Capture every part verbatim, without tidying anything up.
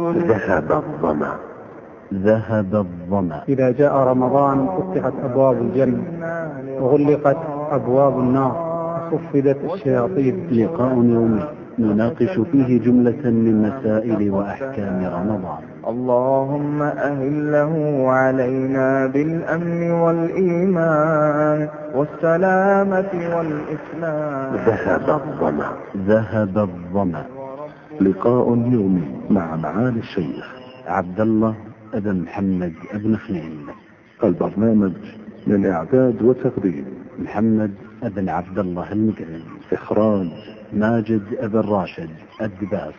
ذهب الظمأ. ذهب الظمأ. إذا جاء رمضان فتحت أبواب الجنة وغلقت أبواب النار وصفدت الشياطين. لقاء يومي نناقش فيه جملة من مسائل وأحكام رمضان. اللهم أهله علينا بالأمن والإيمان والسلامة والإسلام. ذهب الظمأ. ذهب الظمأ. لقاء يومي مع معالي الشيخ عبد الله بن محمد بن خليل. البرنامج من إعداد وتقديم محمد بن عبد الله المقرن. إخراج ماجد بن راشد الدباس.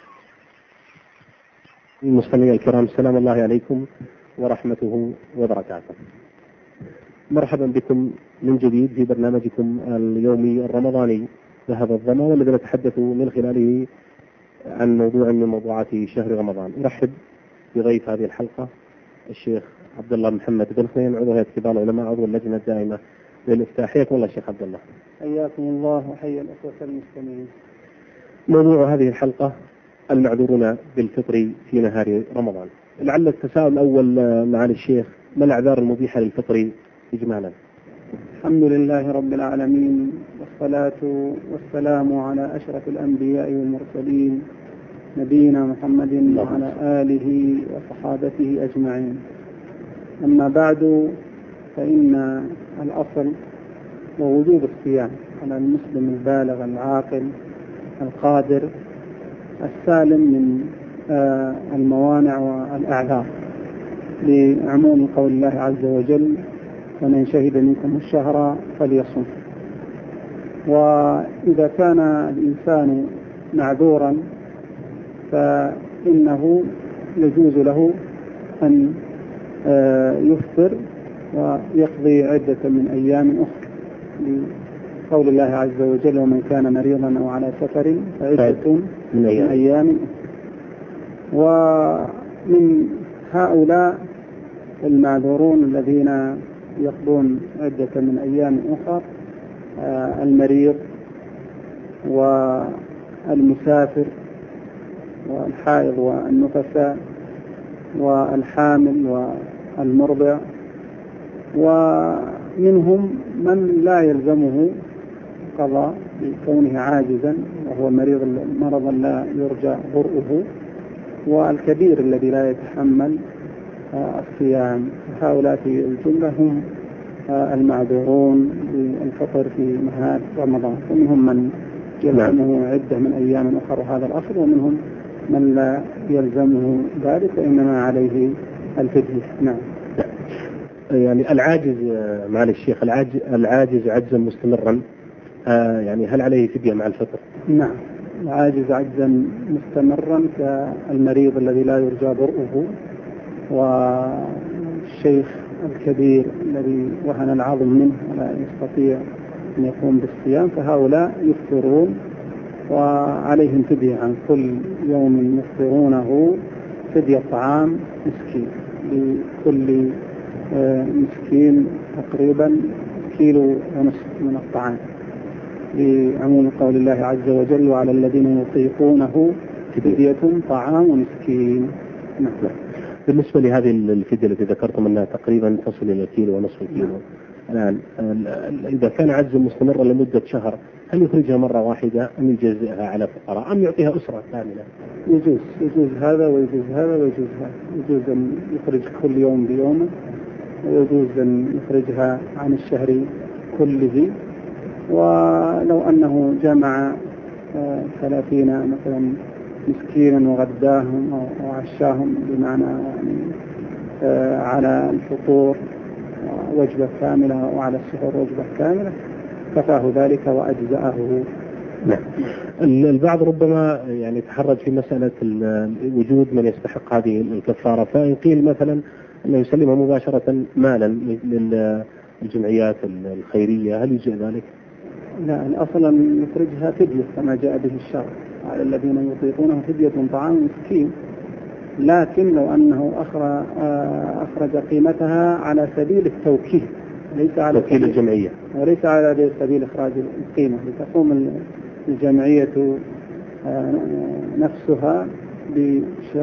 المستمعين الكرام، سلام الله عليكم ورحمته وبركاته. مرحبا بكم من جديد في برنامجكم اليومي الرمضاني ذهب الظمأ، والذي نتحدث من خلاله عن موضوع من موضوعات شهر رمضان. أرحب بضيف هذه الحلقة الشيخ عبد الله محمد بن خليل، عضو هيئة كبار العلماء، عضو اللجنة الدائمة للإفتاء. حياكم الله شيخ عبد الله. حياكم الله وحيا الأخوة المستمعين. موضوع هذه الحلقة المعذورون بالفطر في نهار رمضان. لعل التساؤل الأول معالي الشيخ، ما الأعذار المبيحة للفطر إجمالا؟ الحمد لله رب العالمين، والصلاة والسلام على أشرف الأنبياء والمرسلين نبينا محمد وعلى آله وصحابته أجمعين. أما بعد، فإن الأصل ووجوب الصيام على المسلم البالغ العاقل القادر السالم من الموانع والأعذار، لعموم قول الله عز وجل: ومن شهد منكم الشهر فليصم. وإذا كان الإنسان معذورا فإنه يجوز له أن يفطر ويقضي عدة من أيام أخرى، لقول الله عز وجل: ومن كان مريضا أو على سفر فعدة من أيام أخرى. ومن هؤلاء المعذورون الذين يقضون عدة من أيام أخرى المريض والمسافر والحائض والنفساء والحامل والمرضع، ومنهم من لا يلزمه قضاء لكونه عاجزا وهو مريض مرضا لا يرجى برؤه، والكبير الذي لا يتحمل الصيام. هؤلاء في الجملة هم المعذورون بالفطر في نهار رمضان، ومنهم من يلزمه عدة من أيام أخرى وهذا الأصل، ومنهم من لا يلزمه ذلك وإنما عليه الفدية. نعم. يعني العاجز معالي الشيخ، العاجز, العاجز عجزا مستمرا، آه يعني هل عليه فدية مع الفطر؟ نعم، العاجز عجزا مستمرا كالمريض الذي لا يرجى برؤه، والشيخ الكبير الذي وهن العظم منه ولا يستطيع أن يقوم بالصيام، فهؤلاء يفطرون وعليهم فدية عن كل يوم يفطرونه فدية طعام مسكين، لكل مسكين تقريبا كيلو ونصف من الطعام، لعموم قول الله عز وجل: وعلى الذين يطيقونه فدية طعام مسكين. نعم. بالنسبة لهذه الفدية التي ذكرتم أنها تقريبا تصل إلى كيلو ونصف كيلو، الآن إذا كان عجز مستمرا لمدة شهر، هل يخرجها مرة واحدة أم يجزئها على فقراء أم يعطيها أسرة كاملة؟ يجوز يجوز هذا ويجوز هذا ويجوز هذا. يجوز أن يخرج كل يوم بيومه، ويجوز أن يخرجها عن الشهر كله. ولو أنه جمع ثلاثين مثلا مسكينا وغداهم أو عشاهم، بمعنى يعني على الفطور وجبة كاملة وعلى السحور وجبة كاملة، كفاه ذلك وأجزأه. نعم. البعض ربما يعني يتحرج في مسألة وجود من يستحق هذه الكفارة، فإن قيل مثلا أنه يسلمها مباشرة مالا للجمعيات الخيرية، هل يجزئ ذلك؟ لا، الأصل أن يخرجها فدية كما جاء به الشرع: على الذين يطيقونه فدية طعام مسكين. لكن لو أنه أخرج قيمتها على سبيل التوكيل، ليس على توكيل الجمعية، وليس على سبيل إخراج القيمة، لتقوم الجمعية نفسها بشراء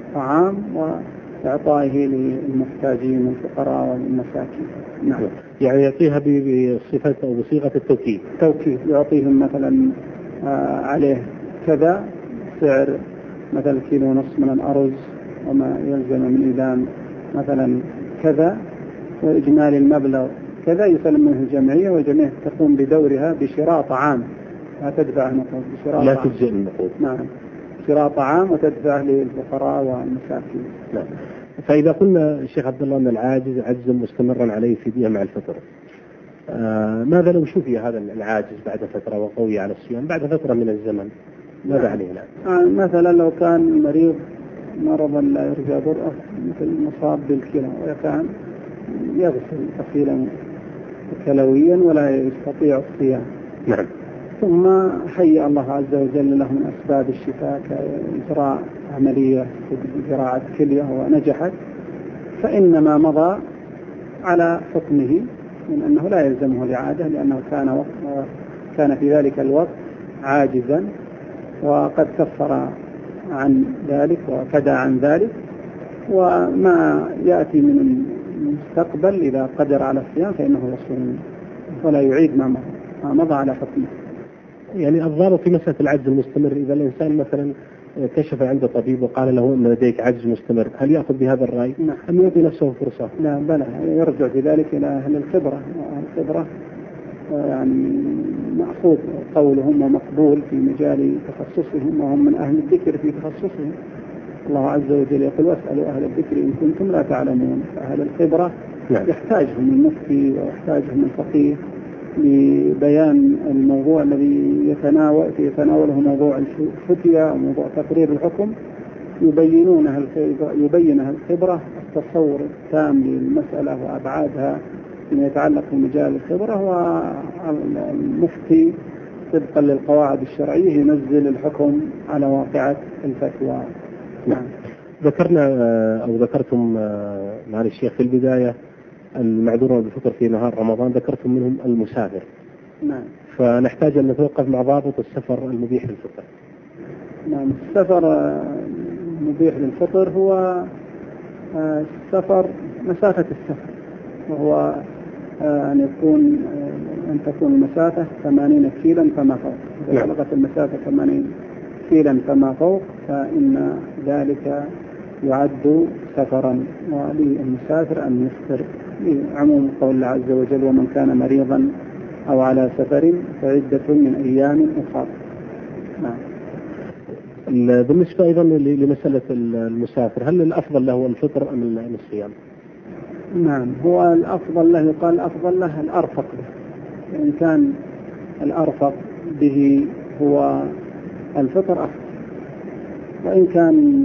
طعام وإعطائه للمحتاجين والفقراء والمساكين. نعم. يعني يعطيها بصفة أو بصيغة التوكيد. توكيد، يعطيهم مثلا آه عليه كذا سعر، مثلا كيلو ونصف من الأرز وما يلزم من إيدان مثلا كذا، وإجمالي المبلغ كذا، يسلم منه الجمعية، والجمعية تقوم بدورها بشراء طعام، لا تدفع نقود، بشراء لا طعام. تجزئ النقود. نعم، شراء طعام وتدفع للفقراء والمساكين. نعم. فإذا قلنا الشيخ عبد الله أن العاجز عجزا مستمرا عليه فدية مع الفطر، آه ماذا لو شفي هذا العاجز بعد فترة وقوي على الصيام بعد فترة من الزمن، ماذا نعم. عليه الآن؟ آه مثلا لو كان مريض مرضا لا يرجى برأه، مثل مصاب بالكلى، وكان يغسل غسيلا كلويا ولا يستطيع الصيام، نعم، ثم حي الله عز وجل له من أسباب الشفاء كإجراء عملية زراعة كلية ونجحت، فإنما مضى على حكمه من أنه لا يلزمه الإعادة، لأنه كان وقت كان في ذلك الوقت عاجزا وقد كفر عن ذلك وكدى عن ذلك، وما يأتي من المستقبل إذا قدر على الصيام فإنه يصوم ولا يعيد ما مضى, ما مضى على حكمه. يعني الضابط في مسألة العجز المستمر، إذا الإنسان مثلا كشف عند طبيب وقال له أن لديك عجز مستمر، هل يأخذ بهذا الرأي؟ نعم. أم يعطي نفسه فرصة؟ لا بلى، يرجع في ذلك إلى أهل الخبرة، وأهل الخبرة يعني مأخوذ قولهم ومقبول في مجال تخصصهم، وهم من أهل الذكر في تخصصهم. الله عز وجل يقول واسألوا أهل الذكر إن كنتم لا تعلمون. فأهل الخبرة نعم. يحتاجهم المفتي ويحتاجهم الفقيه لبيان الموضوع الذي يتناول يتناوله موضوع الفتية وموضوع تقرير الحكم، يبينونها يبينها الخبرة التصور التام للمسألة وأبعادها فيما يتعلق بمجال الخبرة، والمفتي طبقا للقواعد الشرعية ينزل الحكم على واقعة الفتوى. نعم. ذكرنا أو ذكرتم مع الشيخ في البداية المعذورون بالفطر في نهار رمضان، ذكرتم منهم المسافر. نعم. فنحتاج أن نتوقف مع ضابط السفر المبيح للفطر. نعم. السفر المبيح للفطر هو السفر مسافة السفر، وهو أن يكون أن تكون المسافة ثمانين كيلا فما فوق. إذا بلغت المسافة ثمانين كيلا فما فوق فإن ذلك يعد سفرا، وللمسافر أن يفطر لعموم قول الله عز وجل ومن كان مريضا أو على سفر فعدة من أيام أخرى. نعم. بالنسبة أيضا لمسألة المسافر، هل الأفضل له الفطر أم الصيام؟ نعم، هو الأفضل له، يقال الأفضل له الأرفق به، إن كان الأرفق به هو الفطر أفضل، وإن كان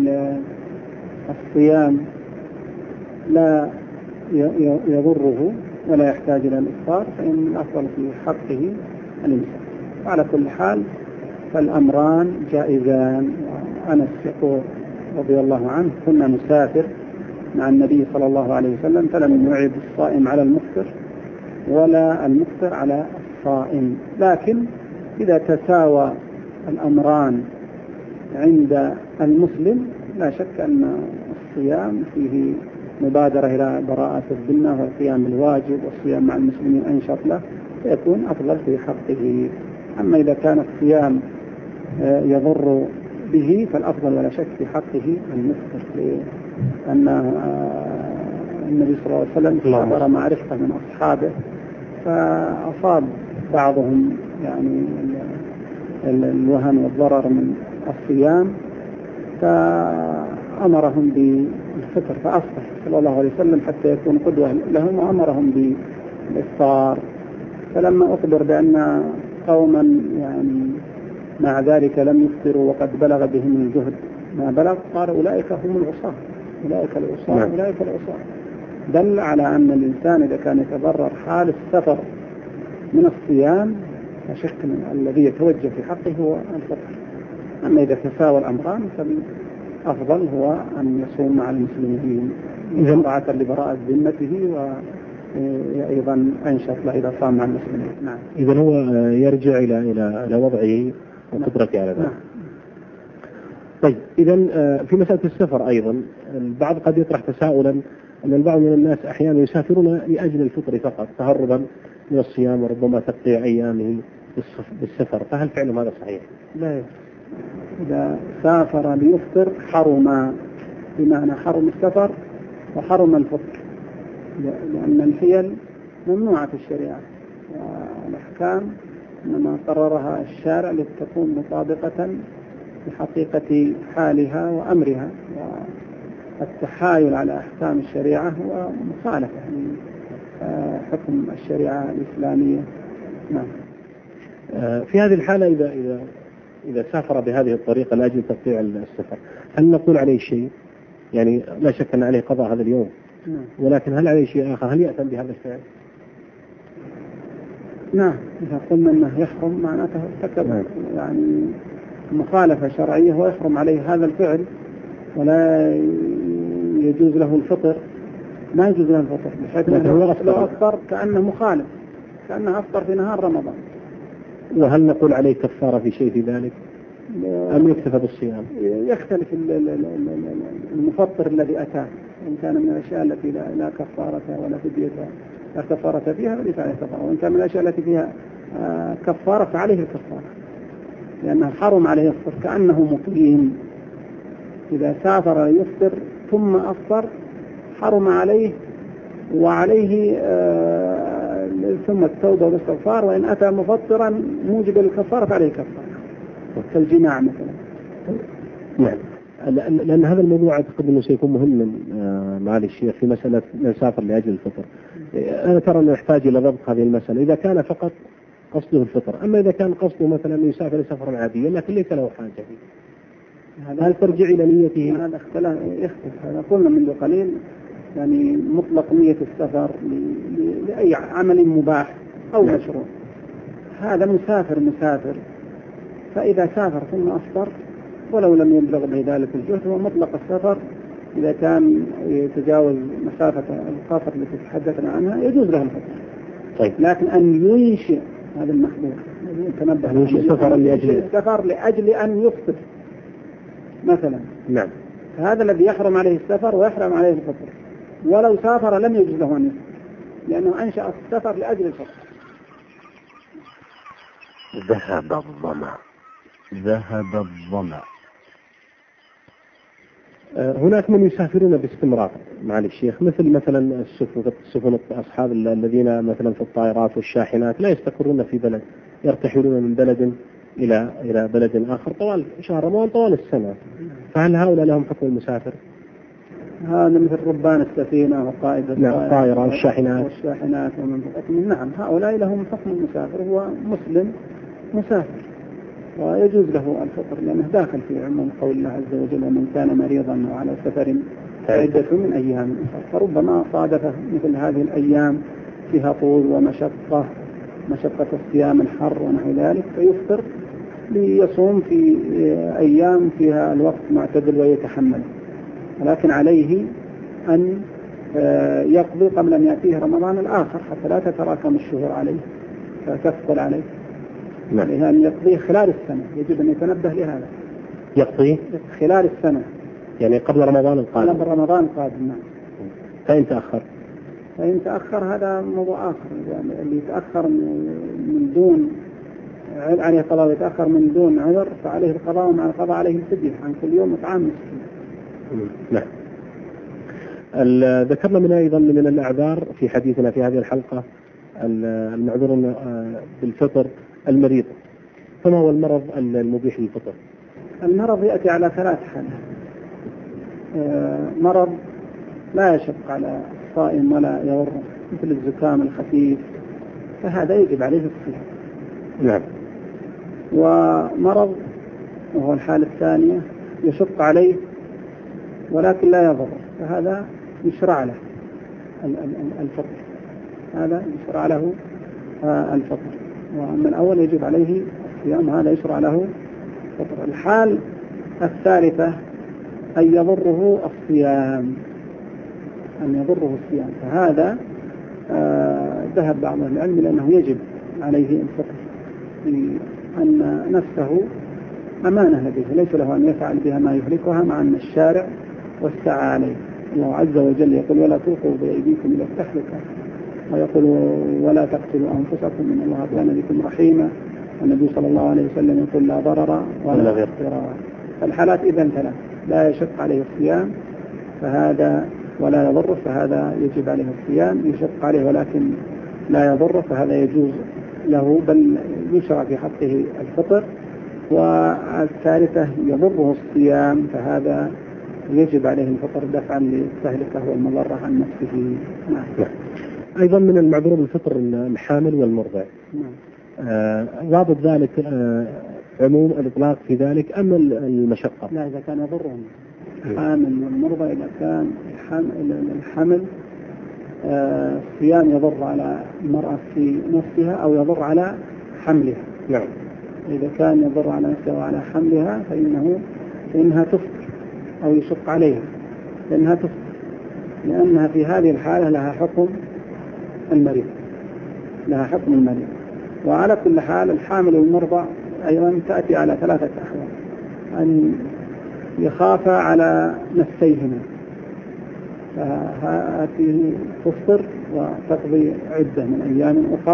الصيام لا يضره ولا يحتاج إلى الإفطار فإن الأفضل في حقه الإمساك. وعلى كل حال فالأمران جائزان. وأنس يقول رضي الله عنه كنا نسافر مع النبي صلى الله عليه وسلم فلم يعب الصائم على المفطر ولا المفطر على الصائم، لكن إذا تساوى الأمران عند المسلم لا شك أن الصيام فيه مبادرة إلى براءة الذمة والقيام بالواجب، والصيام مع المسلمين أنشط له فيكون أفضل في حقه. أما إذا كان الصيام يضر به فالأفضل ولا شك في حقه المفطر، لأن النبي صلى الله عليه وسلم حضر مع رفقة من أصحابه فأصاب بعضهم يعني الوهن والضرر من الصيام فأمرهم بالفطر، فأصبح صلى الله عليه وسلم حتى يكون قدوة لهم وأمرهم بالإفطار. فلما أخبر بأن قوما يعني مع ذلك لم يفطروا وقد بلغ بهم الجهد ما بلغ قال أولئك هم العصاة، أولئك العصاة، أولئك العصاة. دل على أن الإنسان إذا كان يتضرر حال السفر من الصيام فشك الذي يتوجه في حقه هو الفطر. أما إذا تساوى الأمران فالأفضل هو أن يصوم مع المسلمين مراعاة لبراءة ذمته، وأيضا أنشط له إذا صام مع المسلمين. نعم. إذا هو يرجع إلى إلى إلى وضعه وقدرته على ذلك. طيب إذا في مسألة السفر أيضا البعض قد يطرح تساؤلا أن البعض من الناس أحيانا يسافرون لأجل الفطر فقط تهربا من الصيام وربما تقطيع أيامه بالسفر، فهل فعلهم هذا صحيح؟ لا، إذا سافر ليفطر حرم، بمعنى حرم السفر وحرم الفطر، لأن الحيل ممنوعة في الشريعة، والأحكام إنما قررها الشارع لتكون مطابقة لحقيقة حالها وأمرها، والتحايل على أحكام الشريعة هو مخالفة لحكم الشريعة الإسلامية. نعم. في هذه الحالة إذا إذا إذا سافر بهذه الطريقة لأجل تقطيع السفر، هل نقول عليه شيء؟ يعني لا شك أن عليه قضاء هذا اليوم، ولكن هل عليه شيء آخر؟ هل يأثم بهذا الفعل؟ نعم، إذا قلنا أنه يحرم معناته ارتكب يعني مخالفة شرعية ويحرم عليه هذا الفعل ولا يجوز له الفطر، ما يجوز له الفطر بحيث أنه لو أفطر كأنه مخالف، كأنه أفطر في نهار رمضان. وهل نقول عليه كفارة في شيء في ذلك أم يكتفى بالصيام؟ يختلف المفطر الذي أتاه، إن كان من الأشياء التي لا كفارة ولا فدية لا كفارة فيها فليس عليه كفارة، وإن كان من الأشياء التي فيها كفارة فعليه الكفارة، لأنه حرم عليه الفطر كأنه مقيم. إذا سافر يفطر ثم أفطر حرم عليه، وعليه ثم التوبة والاستغفار، وإن أتى مفطرا موجب الكفارة فعليه كفارة كالجماع مثلا. نعم، لأن هذا الموضوع أعتقد أنه سيكون مهما معالي الشيخ في مسألة من سافر لأجل الفطر. أنا ترى أنه يحتاج إلى ضبط هذه المسألة إذا كان فقط قصده الفطر، أما إذا كان قصده مثلا يسافر سفرا عاديا لكن ليس له حاجة فيه، هل ترجع إلى نيته؟ هذا اختلاف يختلف. هذا قلنا منذ قليل يعني مطلق نية السفر لأي عمل مباح أو مشروع، هذا مسافر مسافر، فإذا سافر ثم أفطر ولو لم يبلغ بذلك الجهد هو مطلق السفر. إذا كان يتجاوز مسافة القصر التي تحدثنا عنها يجوز له الفطر. طيب. لكن أن ينشئ هذا المحظور، تنبه، ينشئ سفر لأجل سفر لأجل أن يفطر مثلا، نعم، هذا الذي يحرم عليه السفر ويحرم عليه الفطر، ولو سافر لم يجوز له أن يفطر لأنه أنشأ السفر لأجل الفطر. ذهب الظمأ. ذهب الظمأ. هناك من يسافرون باستمرار معالي الشيخ، مثل مثلا السفن أصحاب الذين مثلا في الطائرات والشاحنات لا يستقرون في بلد، يرتحلون من بلد إلى إلى بلد آخر طوال شهر رمضان طوال السنة، فهل هؤلاء لهم حكم المسافر؟ هذا مثل ربان السفينة وقائد الطائرة والشاحنات والشاحنات ومن نعم، هؤلاء لهم حكم المسافر، هو مسلم مسافر ويجوز له الفطر لأنه داخل في عموم قول الله عز وجل ومن كان مريضا أو على سفر فعدة من أيام أخرى. فربما صادف مثل هذه الأيام فيها طول ومشقة، مشقة الصيام الحر ونحو ذلك، فيفطر ليصوم في أيام فيها الوقت معتدل ويتحمل، ولكن عليه أن يقضي قبل أن يأتيه رمضان الآخر حتى لا تتراكم الشهور عليه فتثقل عليه. عليه أن يقضيه خلال السنة، يجب أن يتنبه لهذا، يقضيه خلال السنة يعني قبل رمضان القادم. قبل رمضان القادم نعم. فإن تأخر فإن تأخر هذا موضوع آخر، يعني اللي يتأخر من دون عليه قضاء يتأخر من دون عذر فعليه القضاء ومع القضاء عليه الفدية عن كل يوم إطعام مسكين. نعم. ذكرنا من أيضا من الأعذار في حديثنا في هذه الحلقة المعذور بالفطر المريض، فما هو المرض المبيح للفطر؟ المرض يأتي على ثلاث حالات. مرض لا يشق على الصائم ولا يضر مثل الزكام الخفيف، فهذا يجب عليه الصيام. نعم. ومرض وهو الحالة الثانية يشق عليه ولكن لا يضر، فهذا يشرع له الفطر، هذا يشرع له الفطر. وأما الأول يجب عليه الصيام، هذا يشرع له الفطر. الحال الثالثة أن يضره الصيام، أن يضره الصيام، فهذا آه ذهب بعض العلم لأنه يجب عليه الفطر، لأن نفسه أمانة لديه، ليس له أن يفعل بها ما يهلكها، مع أن الشارع والسعى عليه. الله عز وجل يقول ولا تلقوا بأيديكم إلى التهلكة، ويقول ولا تقتلوا أنفسكم إن الله كان بكم رحيما. النبي صلى الله عليه وسلم يقول لا ضرر ولا ضرار. فالحالات إذا ثلاث: لا يشق عليه الصيام فهذا ولا يضر فهذا يجب عليه الصيام، يشق عليه ولكن لا يضر فهذا يجوز له بل يشرع في حقه الفطر. والثالثة يضره الصيام فهذا يجب عليه الفطر دفعا للتهلكة والمضرة عن نفسه. نعم. أيضا من المعذور بالفطر الحامل والمرضع. نعم. آه ضابط ذلك آه عموم الإطلاق في ذلك أم المشقة؟ لا، إذا كان يضرهم الحامل والمرضع، إذا كان الحمل الصيام آه يضر على المرأة في نفسها أو يضر على حملها. نعم. إذا كان يضر على نفسها وعلى حملها فإنه فإنها تفطر أو يشق عليها، لأنها تفطر، لأنها في هذه الحالة لها حكم المريض، لها حكم المريض. وعلى كل حال الحامل والمرضع أيضا تأتي على ثلاثة أحوال: أن يخاف على نفسيهما فهذه تفطر وتقضي عدة من أيام أخر،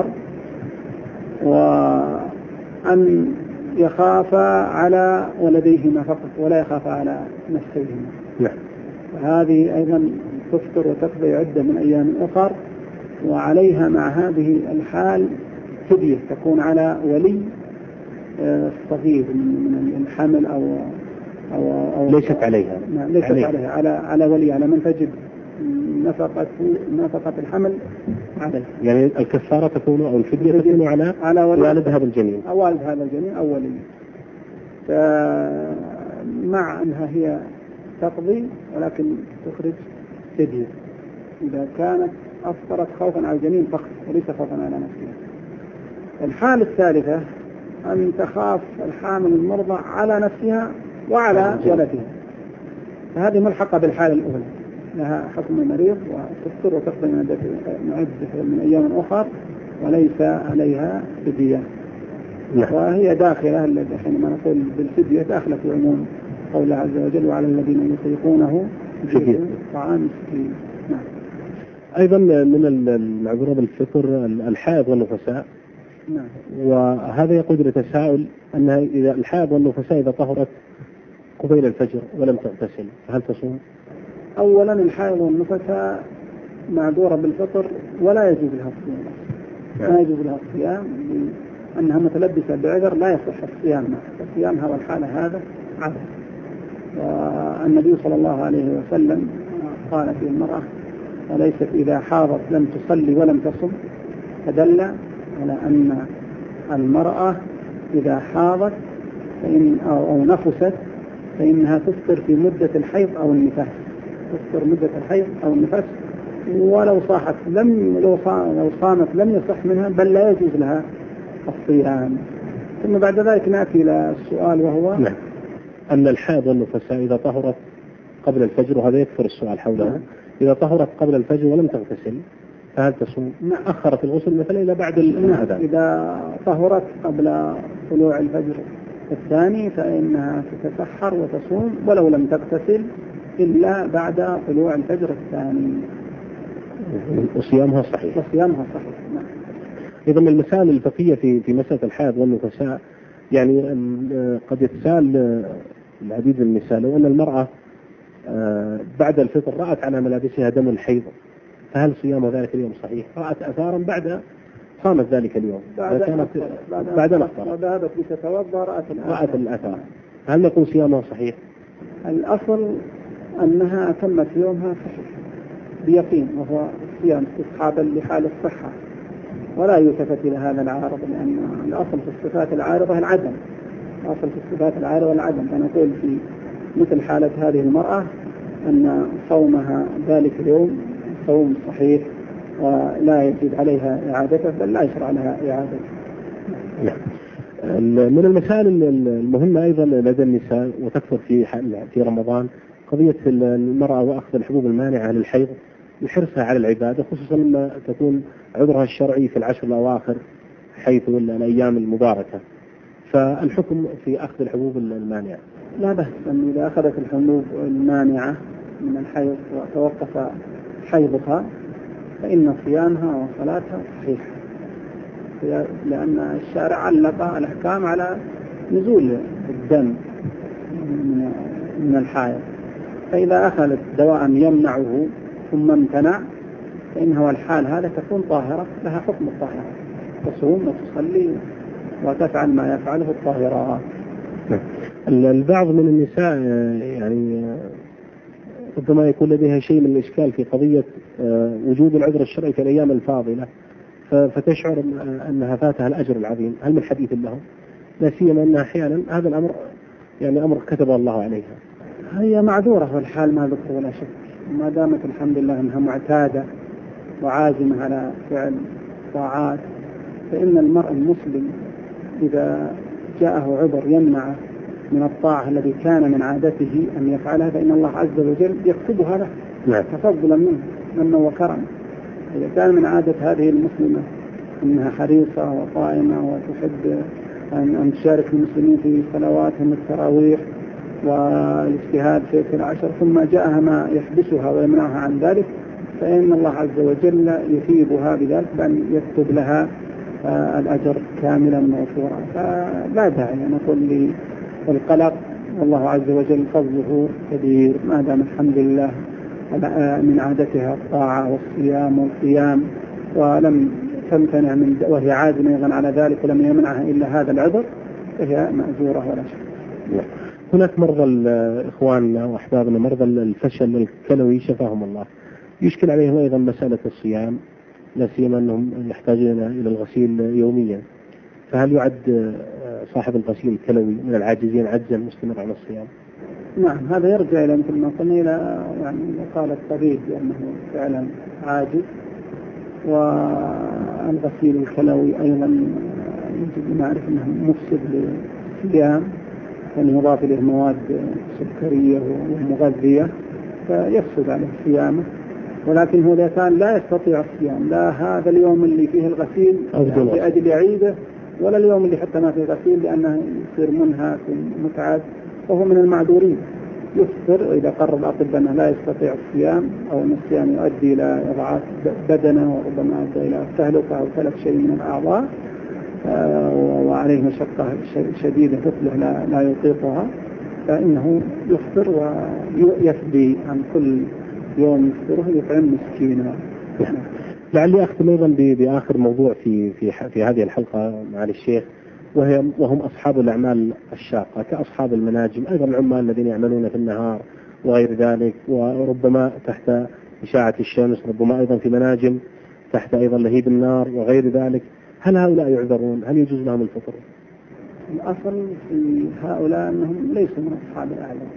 وأن يخاف على ولديهما فقط ولا يخاف على نفسيهما، فهذه أيضا تفطر وتقضي عدة من أيام أخر. وعليها مع هذه الحال فدية تكون على ولي الصغير من الحمل أو أو, أو ليست عليها ليست عليها, عليها على على ولي، على من تجب نفقة نفقة الحمل عليه. يعني الكفارة تكون أو الفدية تكون على على والد هذا الجنين أو والد هذا الجنين أو ولي، مع أنها هي تقضي ولكن تخرج فدية إذا كانت أفطرت خوفا على الجنين فقط وليس خوفا على نفسها. الحالة الثالثة أن تخاف الحامل المرضع على نفسها وعلى ولدها، فهذه ملحقة بالحالة الأولى، لها حكم المريض وتفطر وتقضي معدة من أيام أخر وليس عليها فدية. وهي داخلة حينما نقول بالفدية داخلة في عموم قول عز وجل وعلى الذين يطيقونه فدية طعام مسكين. نعم. أيضا من المعذور بالفطر الحائض والنفساء. نعم. وهذا يقود لتساؤل أنها إذا الحائض والنفساء إذا طهرت قبيل الفجر ولم تغتسل فهل تصوم؟ أولا الحائض والنفساء معذورة بالفطر ولا يجوز لها الصيام. نعم. لا يجوز لها الصيام لأنها متلبسة بعذر لا يصح الصيام معها، صيامها والحالة هذا عذر. والنبي صلى الله عليه وسلم قال في المرأة وليست إذا حاضت لم تصلي ولم تصم، فدل على أن المرأة إذا حاضت فإن أو, أو نفست فإنها تفطر في مدة الحيض أو النفاس، تفطر مدة الحيض أو النفاس، ولو صاحت لم لو صامت لم يصح منها بل لا يجوز لها الصيام. ثم بعد ذلك نأتي إلى السؤال وهو نعم. أن الحائض والنفساء إذا طهرت قبل الفجر، وهذا يكثر السؤال حولها، نعم. إذا طهرت قبل الفجر ولم تغتسل فهل تصوم؟ نعم. أخرت الغسل مثلا إلى بعد الأذان. إذا طهرت قبل طلوع الفجر الثاني فإنها تتسحر وتصوم ولو لم تغتسل إلا بعد طلوع الفجر الثاني، وصيامها صحيح. وصيامها صحيح. نعم. إذا من المسائل الفقهية في في مسألة الحائض والنفساء، يعني قد يتساءل العديد من النساء لو أن المرأة بعد الفطر رأت على ملابسها دم الحيض فهل صيام ذلك اليوم صحيح؟ رأت أثارا بعد صامت ذلك اليوم بعد كانت بعد ما ذهبت لتتوضأ رأت رأت الأثار، هل نقول صيامها صحيح؟ الأصل أنها تمت يومها صحيح بيقين، وهو الصيام استصحابا لحال الصحة، ولا يلتفت إلى هذا العارض، لأن الأصل في الصفات العارضة العدم، الأصل في الصفات العارضة العدم. فنقول في مثل حالة هذه المرأة أن صومها ذلك اليوم صوم صحيح ولا يجب عليها إعادته بل لا يشرع لها إعادته. من المسائل المهمة أيضا لدى النساء وتكثر في في رمضان قضية المرأة وأخذ الحبوب المانعة للحيض لحرصها على العبادة، خصوصا لما تكون عذرها الشرعي في العشر الأواخر حيث الأيام المباركة. فالحكم في أخذ الحبوب المانعة. لا بأس أن إذا أخذت الحبوب المانعة من الحيض وتوقف حيضها فإن صيامها وصلاتها صحيحة، لأن الشارع علق الأحكام على نزول الدم من الحائض، فإذا أخذت دواء يمنعه ثم امتنع فإنها والحال هذا تكون طاهرة لها حكم الطاهرة، تصوم وتصلي وتفعل ما يفعله الطاهرات. البعض من النساء يعني ربما يكون لديها شيء من الإشكال في قضية وجود العذر الشرعي في الأيام الفاضلة، فتشعر أنها فاتها الأجر العظيم. هل من حديث لهم؟ لا سيما أنها أحيانا هذا الأمر يعني أمر كتب الله عليها. هي معذورة والحال ما ذكر ولا شك، ما دامت الحمد لله أنها معتادة وعازمة على فعل طاعات، فإن المرء المسلم إذا جاءه عذر يمنعه من الطاعة الذي كان من عادته أن يفعلها فإن الله عز وجل يكتبها له نعم. تفضلا منه منه وكرم. إذا كان من عادة هذه المسلمة أنها حريصة وقائمة وتحب أن تشارك المسلمين في صلواتهم التراويح والاجتهاد في العشر، ثم جاءها ما يحبسها ويمنعها عن ذلك، فإن الله عز وجل يثيبها بذلك بأن يكتب لها الأجر كاملا موفورا. فلا داعي نقول للقلق، والله عز وجل فضله كبير ما دام الحمد لله من عادتها الطاعة والصيام والقيام ولم تمتنع من وهي عازمة أيضا على ذلك ولم يمنعها إلا هذا العذر، فهي مأجورة ولا شك. هناك مرضى الإخوان وأحبابنا مرضى الفشل الكلوي شفاهم الله، يشكل عليهم أيضا مسألة الصيام، لا سيما أنهم يحتاجون إلى الغسيل يوميا، فهل يعد صاحب الغسيل الكلوي من العاجزين عجزا مستمر على الصيام؟ نعم، هذا يرجع إلى مثل ما قلنا إلى يعني قال الطبيب بأنه فعلا عاجز، والغسيل الكلوي أيضا يجب نعرف أنه مفسد للصيام، يعني يضاف إليه مواد سكرية ومغذية فيفسد عليه صيامه. ولكن هو إذا كان لا يستطيع الصيام لا هذا اليوم اللي فيه الغسيل لأجل عيده ولا اليوم اللي حتى ما فيه غسيل لأنه يصير منهك ومتعب، وهو من المعذورين يفطر. وإذا قرر الأطباء أنه لا يستطيع الصيام أو أن الصيام يؤدي إلى إضعاف بدنه وربما يؤدي إلى تهلكة أو تلف شيء من الأعضاء وعليه مشقة شديدة تطلع لا, لا يطيقها، فإنه يفطر ويفدي عن كل يوم يفطره يطعم مسكينا. لعلي أختم أيضا بآخر موضوع في في في هذه الحلقة مع الشيخ، وهي وهم أصحاب الأعمال الشاقة كأصحاب المناجم، أيضا العمال الذين يعملون في النهار وغير ذلك، وربما تحت إشاعة الشمس، ربما أيضا في مناجم تحت أيضا لهيب النار وغير ذلك. هل هؤلاء يعذرون؟ هل يجوز لهم الفطر؟ الأصل في هؤلاء أنهم ليسوا من أصحاب الأعمال،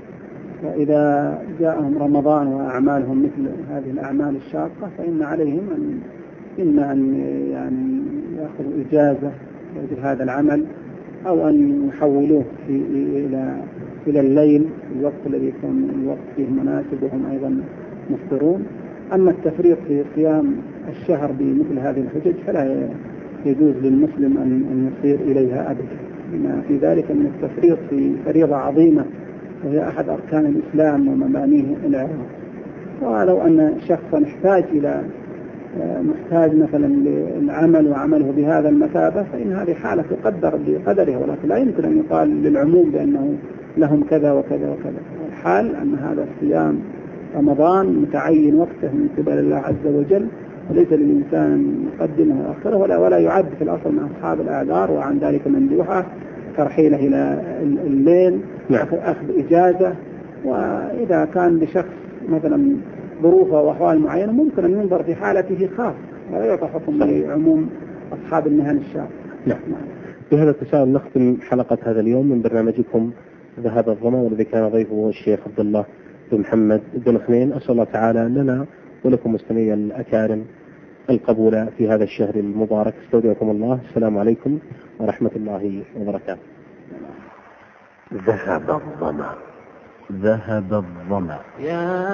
وإذا جاءهم رمضان وأعمالهم مثل هذه الأعمال الشاقة فإن عليهم أن إما أن يعني يأخذوا إجازة لأجل هذا العمل أو أن يحولوه في إلى إلى الليل الوقت الذي يكون الوقت فيه مناسب وهم أيضا مفطرون. أما التفريط في صيام الشهر بمثل هذه الحجج فلا يجوز للمسلم أن يصير إليها أبدا، بما في ذلك أن التفريط في فريضة عظيمة وهي أحد أركان الإسلام ومبانيه العراق. ولو أن شخصا احتاج إلى محتاج مثلا للعمل وعمله بهذا المثابة فإن هذه حالة تقدر بقدرها، ولكن لا يمكن أن يقال للعموم بأنه لهم كذا وكذا وكذا. الحال أن هذا الصيام رمضان متعين وقته من قبل الله عز وجل، وليس للإنسان يقدمه وآخره ولا, ولا يعد في الأصل من أصحاب الأعذار، وعن ذلك مندوحة ترحيله إلى الليل أخذ إجازة. وإذا كان لشخص مثلا ظروفه وأحوال معينة ممكن أن ينظر في حالته خاص ولا يعطى حكم لعموم أصحاب المهن الشاقة. نعم. بهذا التساؤل نختم حلقة هذا اليوم من برنامجكم ذهاب الظما، والذي كان ضيفه الشيخ عبد الله بن محمد بن خنين. أسأل الله تعالى لنا ولكم مستمعي الأكارم القبول في هذا الشهر المبارك. استودعكم الله، السلام عليكم ورحمة الله وبركاته. ذهب الظما. ذهب الظمأ. يا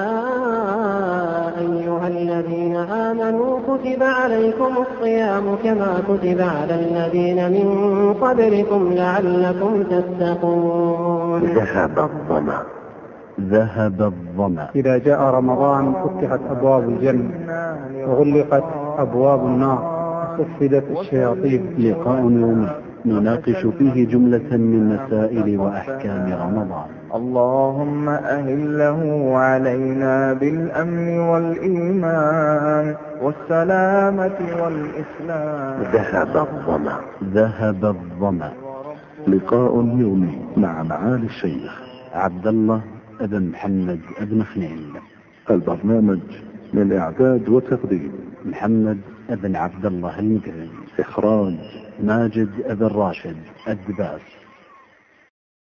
أيها الذين آمنوا كتب عليكم الصيام كما كتب على الذين من قبلكم لعلكم تتقون. ذهب الظمأ. ذهب الظمأ. إذا جاء رمضان فتحت أبواب الجنة وغلقت أبواب النار وصفدت الشياطين. لقاء يومي نناقش فيه جملة من مسائل وأحكام رمضان. اللهم أهله علينا بالأمن والإيمان والسلامة والإسلام. ذهب الظمأ. ذهب الظمأ. لقاء يومي مع معالي الشيخ عبد الله ابن محمد ابن خنين. البرنامج من إعداد وتقديم محمد ابن عبد الله المقرن. إخراج ماجد ابن راشد الدباس.